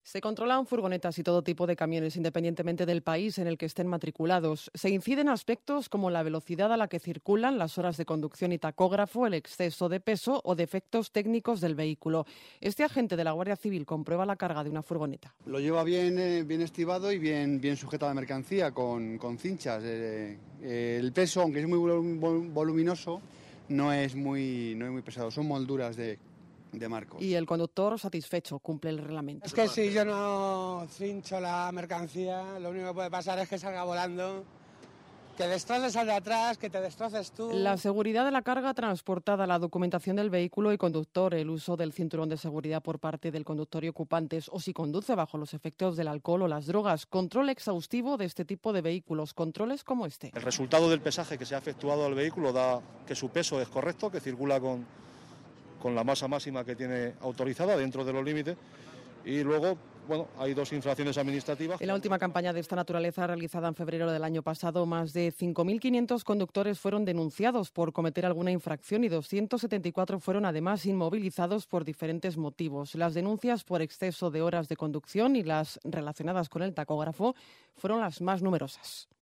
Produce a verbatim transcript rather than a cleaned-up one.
Se controlan furgonetas y todo tipo de camiones, independientemente del país en el que estén matriculados. Se inciden aspectos como la velocidad a la que circulan, las horas de conducción y tacógrafo, el exceso de peso o defectos técnicos del vehículo. Este agente de la Guardia Civil comprueba la carga de una furgoneta. Lo lleva bien, eh, bien estibado y bien, bien sujeta la mercancía con, con cinchas. Eh, eh, el peso, aunque es muy voluminoso, no es muy, no es muy pesado. Son molduras de... de Marcos. Y el conductor satisfecho, cumple el reglamento. Es que si yo no cincho la mercancía, lo único que puede pasar es que salga volando, que destroces al de atrás, que te destroces tú. La seguridad de la carga transportada, la documentación del vehículo y conductor, el uso del cinturón de seguridad por parte del conductor y ocupantes, o si conduce bajo los efectos del alcohol o las drogas, control exhaustivo de este tipo de vehículos, controles como este. El resultado del pesaje que se ha efectuado al vehículo da que su peso es correcto, que circula con con la masa máxima que tiene autorizada dentro de los límites, y luego, bueno, hay dos infracciones administrativas. En la última campaña de esta naturaleza realizada en febrero del año pasado, más de cinco mil quinientos conductores fueron denunciados por cometer alguna infracción y doscientos setenta y cuatro fueron además inmovilizados por diferentes motivos. Las denuncias por exceso de horas de conducción y las relacionadas con el tacógrafo fueron las más numerosas.